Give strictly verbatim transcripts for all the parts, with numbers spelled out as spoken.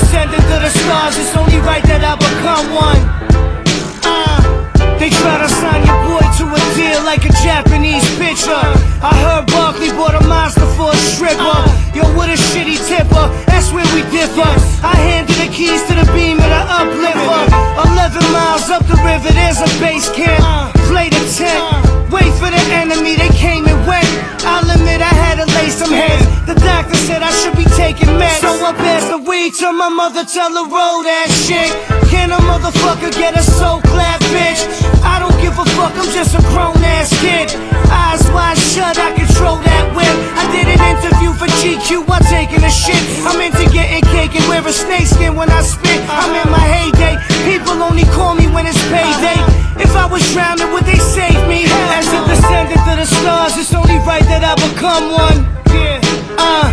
descendant of the stars, it's only right that I become one. Uh, they try to sign your boy to a deal like a Japanese pitcher. I heard Barkley bought a monster for a stripper. Yo, what a shitty tipper, that's where we differ. I handed the keys to the beam of the uplifter. Eleven miles up the river, there's a base camp. Play the tent, wait for the enemy, they came and went. I'll admit I had to lay some heads. The doctor said I should be taking meds, so I passed the weed to my mother, tell her roll that shit. Can a motherfucker get a soul clap, bitch? I don't give a fuck, I'm just a grown ass kid. Eyes wide shut, I control that whip. I did an interview for G Q while taking a shit. I'm into getting cake and wear a snakeskin when I spit. I'm in my heyday, people only call me when it's payday. If I was drowning, would they save me? As a descendant of the stars, it's only right that I become one. Yeah, uh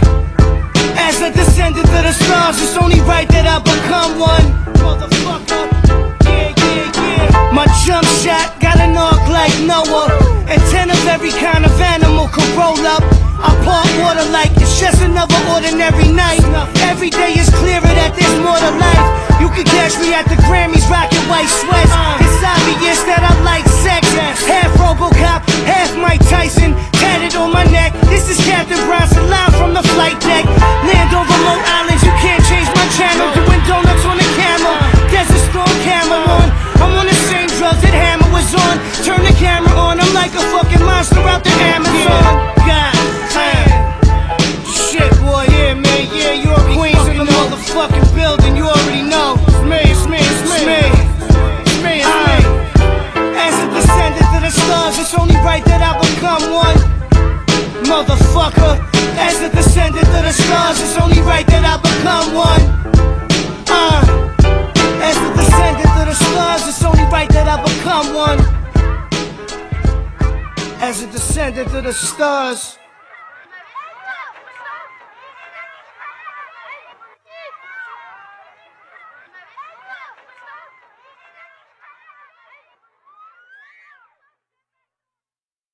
As a descendant of the stars, it's only right that I become one. Motherfucker, yeah, yeah, yeah. My jump shot got an arc like Noah, and ten of every kind of animal could roll up. I part water like it's just another ordinary night. Every day is clearer that there's more to life. You can catch me at the Grammys rocking white sweats. It's obvious that I like sex. Half Robocop, half Mike Tyson, tatted on my neck. This is Captain Bronson live from the flight deck. Land on remote islands, you can't change my channel. Doing donuts on the camel, Desert Storm camera on. I'm on the same drugs that Hammer was on. Turn the camera on, I'm like a fucking monster out the Amazon. God damn. Shit, boy, yeah, man, yeah, you're Queens in the motherfucking building, you already know. It's me, it's me, it's me, it's me, it's me, it's me. As a descendant of the stars, it's only right that I become one. Motherfucker, as a descendant of the stars, it's only right that I become one. Uh, as a descendant of the stars, it's only right that I become one. As a descendant of the stars.